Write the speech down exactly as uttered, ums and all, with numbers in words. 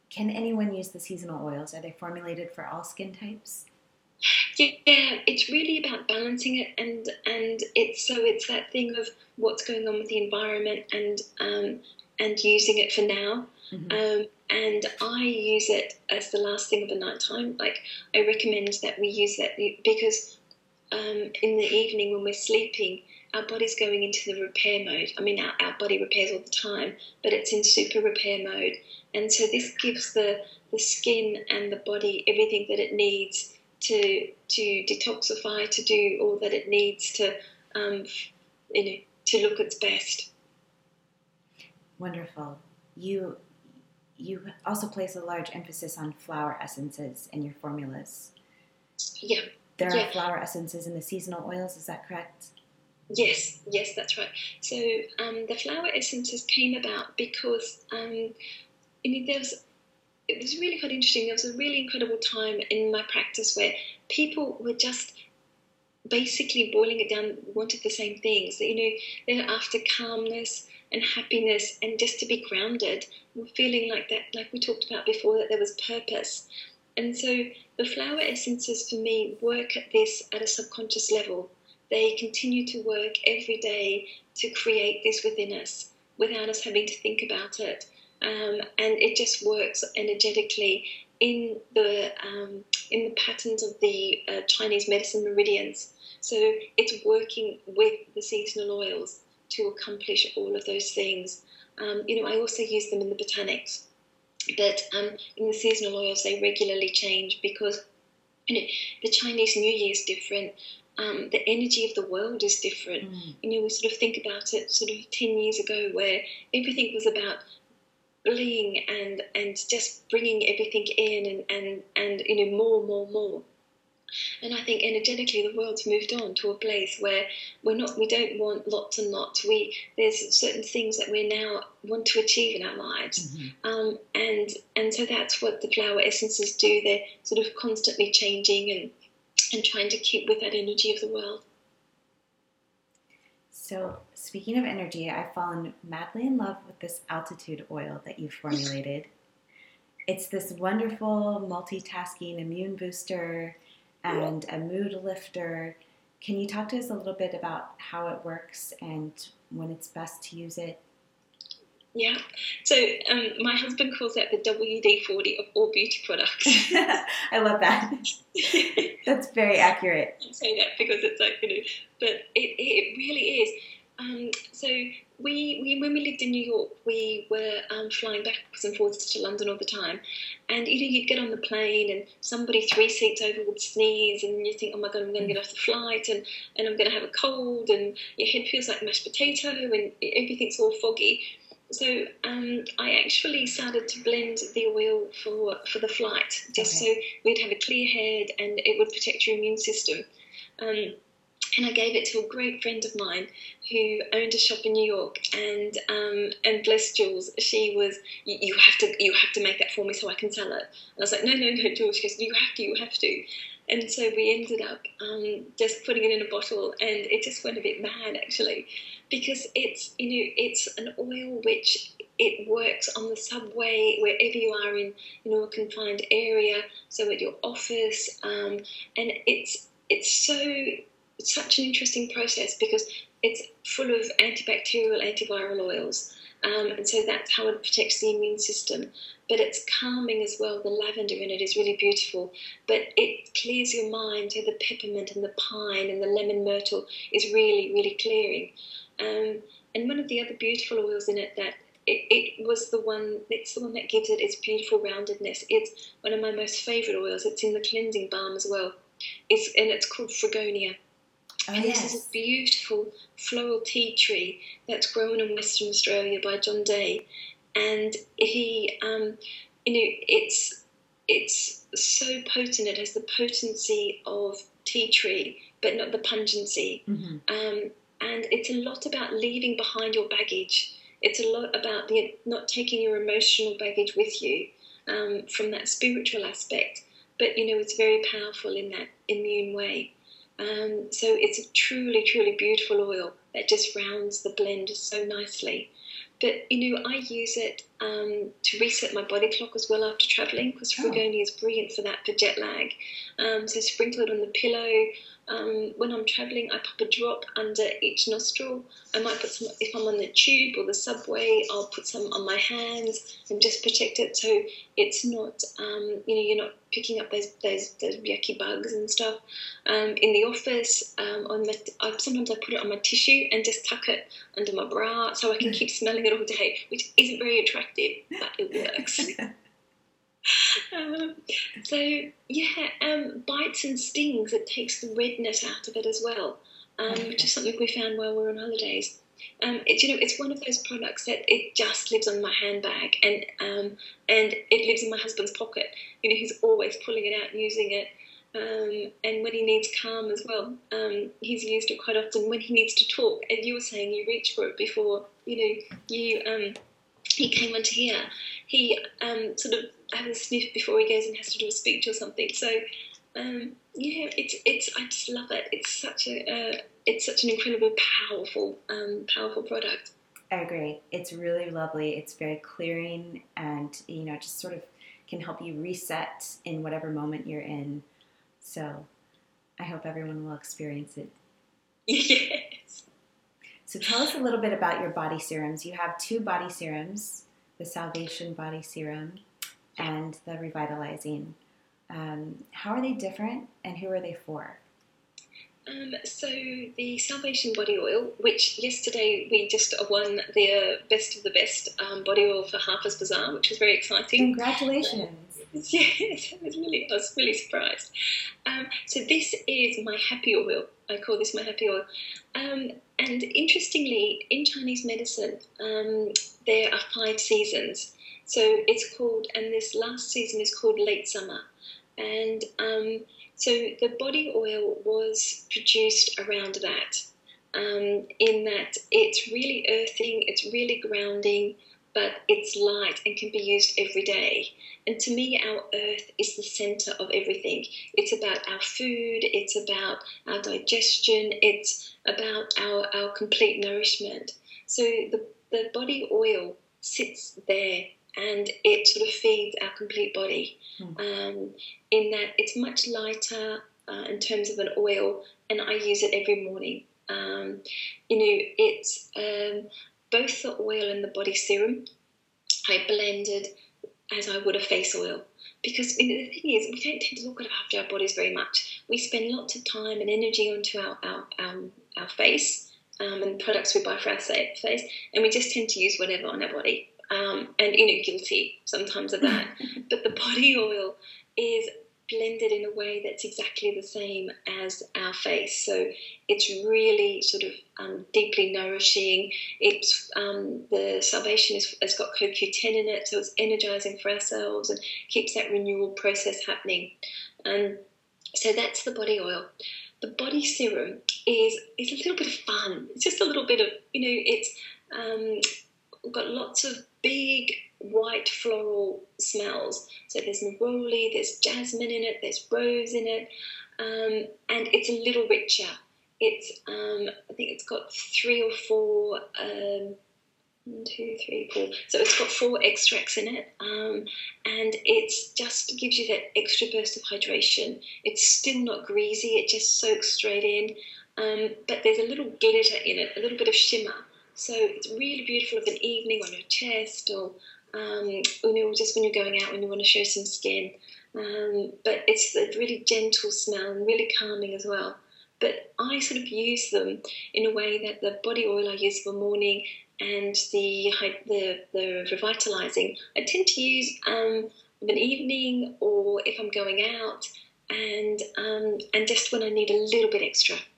Can anyone use the seasonal oils? Are they formulated for all skin types? Yeah, it's really about balancing it, and and it's so it's that thing of what's going on with the environment, and um, and using it for now. Mm-hmm. Um, and I use it as the last thing of the night time. Like, I recommend that we use that because um, in the evening when we're sleeping, our body's going into the repair mode. I mean, our, our body repairs all the time, but it's in super repair mode. And so this gives the, the skin and the body everything that it needs to to detoxify, to do all that it needs to, um, you know, to look its best. Wonderful. You you also place a large emphasis on flower essences in your formulas. Yeah. There Yeah. are flower essences in the seasonal oils, is that correct? Yes, yes, that's right. So um, the flower essences came about because um, I mean, there was, it was really quite interesting. There was a really incredible time in my practice where people were just basically boiling it down, wanted the same things. You know, they're after calmness and happiness and just to be grounded, feeling like that, like we talked about before, that there was purpose. And so the flower essences for me work at this at a subconscious level. They continue to work every day to create this within us without us having to think about it. Um, and it just works energetically in the um, in the patterns of the uh, Chinese medicine meridians. So it's working with the seasonal oils to accomplish all of those things. Um, you know, I also use them in the botanics, but um, in the seasonal oils they regularly change because you know the Chinese New Year is different. Um, the energy of the world is different. Mm. You know, we sort of think about it sort of ten years ago where everything was about bullying and and just bringing everything in and and and you know more more more. And I think energetically the world's moved on to a place where we're not we don't want lots and lots. We there's certain things that we now want to achieve in our lives. Mm-hmm. Um, and and so that's what the flower essences do. They're sort of constantly changing and and trying to keep with that energy of the world. So, speaking of energy, I've fallen madly in love with this altitude oil that you've formulated. It's this wonderful multitasking immune booster and a mood lifter. Can you talk to us a little bit about how it works and when it's best to use it? Yeah. So um, my husband calls that the W D forty of all beauty products. I love that. That's very accurate. I say that because it's like, you know, but it, it really is. Um, so we, we, when we lived in New York, we were um, flying backwards and forwards to London all the time. And, you know, you'd get on the plane and somebody three seats over would sneeze and you think, oh my God, I'm going to get off the flight and, and I'm going to have a cold and your head feels like mashed potato and everything's all foggy. So um, I actually started to blend the oil for, for the flight, just okay. So we'd have a clear head and it would protect your immune system. Um, and I gave it to a great friend of mine who owned a shop in New York, and um, and bless Jules, she was, you, you have to you have to make that for me so I can sell it. And I was like, no, no, no, Jules. She goes, you have to, you have to. And so we ended up um, just putting it in a bottle, and it just went a bit mad actually, because it's you know it's an oil which it works on the subway wherever you are in you know a confined area, so at your office, um, and it's it's so it's such an interesting process because it's full of antibacterial, antiviral oils. Um, and so that's how it protects the immune system. But it's calming as well. The lavender in it is really beautiful. But it clears your mind. So the peppermint and the pine and the lemon myrtle is really, really clearing. Um, and one of the other beautiful oils in it that it, it was the one, it's the one that gives it its beautiful roundedness. It's one of my most favourite oils. It's in the cleansing balm as well. It's, and it's called Fregonia. Oh, and yes. This is a beautiful floral tea tree that's grown in Western Australia by John Day, and he, um, you know, it's it's so potent. It has the potency of tea tree, but not the pungency. Mm-hmm. Um, and it's a lot about leaving behind your baggage. It's a lot about the, not taking your emotional baggage with you um, from that spiritual aspect. But you know, it's very powerful in that immune way. Um, so it's a truly, truly beautiful oil that just rounds the blend so nicely. But, you know, I use it um, to reset my body clock as well after travelling, because Fragoni oh. is brilliant for that, for jet lag. Um, so sprinkle it on the pillow. Um, when I'm travelling, I pop a drop under each nostril. I might put some, if I'm on the tube or the subway, I'll put some on my hands and just protect it so it's not, um, you know, you're not picking up those those, those yucky bugs and stuff. Um, in the office, um, on my, I, sometimes I put it on my tissue and just tuck it under my bra so I can keep smelling it all day, which isn't very attractive, but it works. Um, so yeah, um, bites and stings, it takes the redness out of it as well, um, okay. which is something we found while we were on holidays. Um, it, you know, it's one of those products that it just lives on my handbag, and um, and it lives in my husband's pocket. You know, he's always pulling it out and using it. Um, and when he needs calm as well, um, he's used it quite often. When he needs to talk, and you were saying you reached for it before, you know, you um, he came onto here. He um, sort of has a sniff before he goes and has to do a speech or something. So um, yeah, it's it's I just love it. It's such a uh, it's such an incredibly powerful um, powerful product. I agree. It's really lovely. It's very clearing, and you know, just sort of can help you reset in whatever moment you're in. So I hope everyone will experience it. Yes. So tell us a little bit about your body serums. You have two body serums, the Salvation Body Serum and the Revitalizing. Um, how are they different, and who are they for? Um, so the Salvation Body Oil, which yesterday we just won the uh, best of the best um, body oil for Harper's Bazaar, which was very exciting. Congratulations. Yes, I was really, I was really surprised. Um, so this is my happy oil. I call this my happy oil. Um, and interestingly, in Chinese medicine, um, there are five seasons. So it's called, and this last season is called late summer. And um, so the body oil was produced around that, um, in that it's really earthing, it's really grounding, but it's light and can be used every day. And to me, our earth is the center of everything. It's about our food, it's about our digestion, it's about our, our complete nourishment. So the, the body oil sits there and it sort of feeds our complete body, mm. um, in that it's much lighter uh, in terms of an oil, and I use it every morning. Um, you know, it's um, both the oil and the body serum I blended as I would a face oil, because you know, the thing is, we don't tend to look after our bodies very much. We spend lots of time and energy onto our our, our, our face um, and products we buy for our face, and we just tend to use whatever on our body. Um, and, you know, guilty sometimes of that. But the body oil is blended in a way that's exactly the same as our face. So it's really sort of um, deeply nourishing. It's um, the Salvation is, has got C O Q ten in it, so it's energizing for our cells and keeps that renewal process happening. And so that's the body oil. The body serum is is a little bit of fun. It's just a little bit of, you know, it's um, got lots of big white floral smells. So there's neroli, there's jasmine in it, there's rose in it, um, and it's a little richer. It's um, I think it's got three or four, um, one, two, three, four. So it's got four extracts in it, um, and it's just gives you that extra burst of hydration. It's still not greasy; it just soaks straight in. Um, but there's a little glitter in it, a little bit of shimmer. So it's really beautiful of an evening on your chest, or um, you know, just when you're going out when you want to show some skin. Um, but it's a really gentle smell and really calming as well. But I sort of use them in a way that the body oil I use for morning and the the, the revitalizing I tend to use um, of an evening, or if I'm going out, and um, and just when I need a little bit extra.